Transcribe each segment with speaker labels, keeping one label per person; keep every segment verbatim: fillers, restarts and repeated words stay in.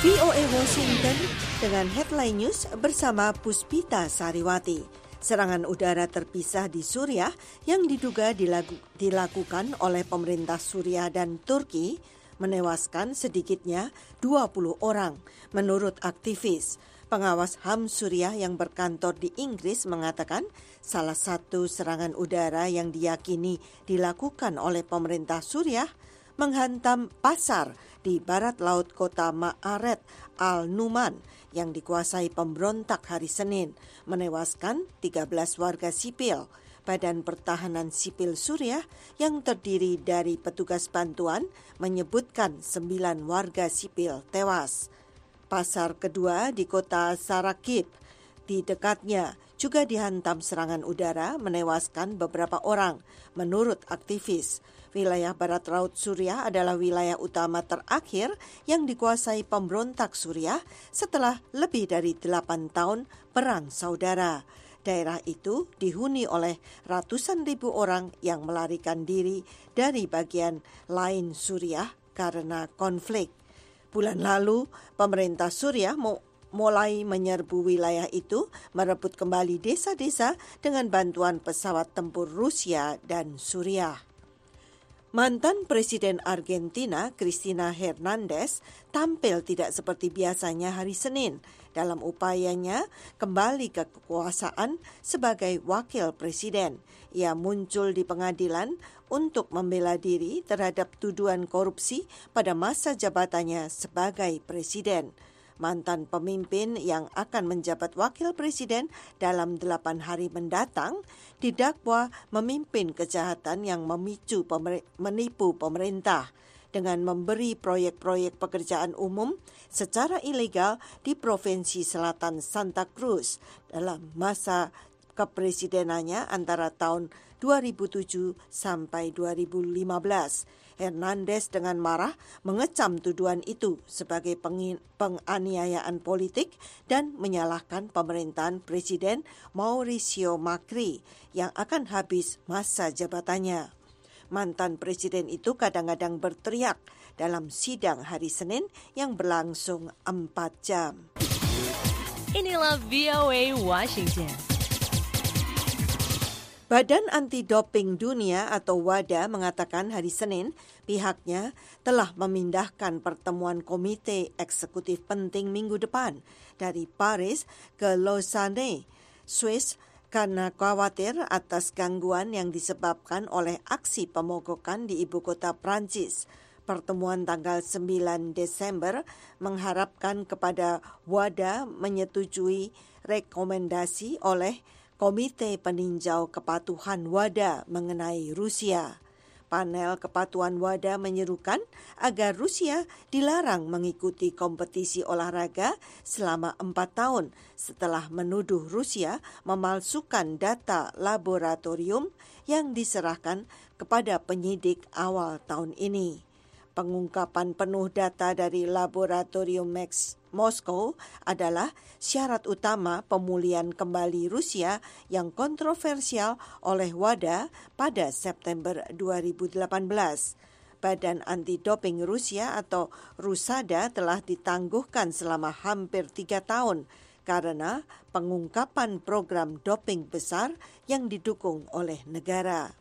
Speaker 1: V O A Washington dengan headline news bersama Puspita Sariwati. Serangan udara terpisah di Suriah yang diduga dilaku, dilakukan oleh pemerintah Suriah dan Turki menewaskan sedikitnya dua puluh orang, menurut aktivis. Pengawas H A M Suriah yang berkantor di Inggris mengatakan salah satu serangan udara yang diyakini dilakukan oleh pemerintah Suriah menghantam pasar di barat laut kota Ma'aret al-Numan yang dikuasai pemberontak hari Senin, menewaskan tiga belas warga sipil. Badan Pertahanan Sipil Suriah yang terdiri dari petugas bantuan menyebutkan sembilan warga sipil tewas. Pasar kedua di kota Sarakib di dekatnya juga dihantam serangan udara menewaskan beberapa orang, menurut aktivis. Wilayah barat laut Suriah adalah wilayah utama terakhir yang dikuasai pemberontak Suriah setelah lebih dari delapan tahun perang saudara. Daerah itu dihuni oleh ratusan ribu orang yang melarikan diri dari bagian lain Suriah karena konflik. Bulan lalu, pemerintah Suriah mau mulai menyerbu wilayah itu, merebut kembali desa-desa dengan bantuan pesawat tempur Rusia dan Suriah. Mantan Presiden Argentina, Cristina Hernandez, tampil tidak seperti biasanya hari Senin dalam upayanya kembali ke kekuasaan sebagai wakil presiden. Ia muncul di pengadilan untuk membela diri terhadap tuduhan korupsi pada masa jabatannya sebagai presiden. Mantan pemimpin yang akan menjabat wakil presiden dalam delapan hari mendatang didakwa memimpin kejahatan yang memicu pemer- menipu pemerintah dengan memberi proyek-proyek pekerjaan umum secara ilegal di Provinsi Selatan Santa Cruz dalam masa kepresidenannya antara tahun dua ribu tujuh sampai dua ribu lima belas. Hernandez dengan marah mengecam tuduhan itu sebagai penganiayaan politik dan menyalahkan pemerintahan Presiden Mauricio Macri yang akan habis masa jabatannya. Mantan presiden itu kadang-kadang berteriak dalam sidang hari Senin yang berlangsung empat jam.
Speaker 2: Inilah V O A Washington.
Speaker 1: Badan Anti-Doping Dunia atau WADA mengatakan hari Senin pihaknya telah memindahkan pertemuan komite eksekutif penting minggu depan dari Paris ke Lausanne, Swiss karena khawatir atas gangguan yang disebabkan oleh aksi pemogokan di ibu kota Prancis. Pertemuan tanggal sembilan Desember mengharapkan kepada WADA menyetujui rekomendasi oleh Komite Peninjau Kepatuhan WADA mengenai Rusia. Panel Kepatuhan WADA menyerukan agar Rusia dilarang mengikuti kompetisi olahraga selama empat tahun setelah menuduh Rusia memalsukan data laboratorium yang diserahkan kepada penyidik awal tahun ini. Pengungkapan penuh data dari laboratorium Max Moskow adalah syarat utama pemulihan kembali Rusia yang kontroversial oleh WADA pada September dua ribu delapan belas. Badan Anti-Doping Rusia atau Rusada telah ditangguhkan selama hampir tiga tahun karena pengungkapan program doping besar yang didukung oleh negara.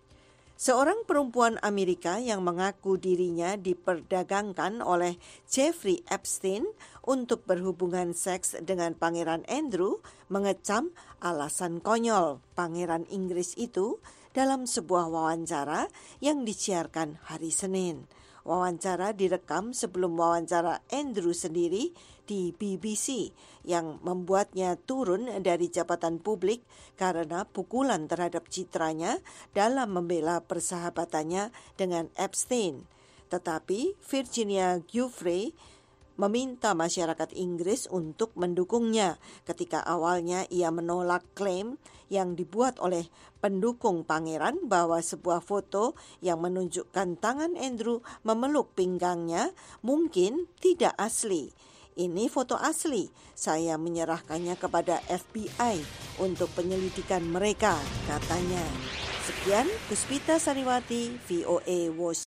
Speaker 1: Seorang perempuan Amerika yang mengaku dirinya diperdagangkan oleh Jeffrey Epstein untuk berhubungan seks dengan Pangeran Andrew mengecam alasan konyol Pangeran Inggris itu dalam sebuah wawancara yang disiarkan hari Senin. Wawancara direkam sebelum wawancara Andrew sendiri di B B C yang membuatnya turun dari jabatan publik karena pukulan terhadap citranya dalam membela persahabatannya dengan Epstein. Tetapi Virginia Giuffre meminta masyarakat Inggris untuk mendukungnya ketika awalnya ia menolak klaim yang dibuat oleh pendukung pangeran bahwa sebuah foto yang menunjukkan tangan Andrew memeluk pinggangnya mungkin tidak asli. Ini foto asli, saya menyerahkannya kepada F B I untuk penyelidikan mereka, katanya. Sekian, Puspita Sariwati, V O A Washington.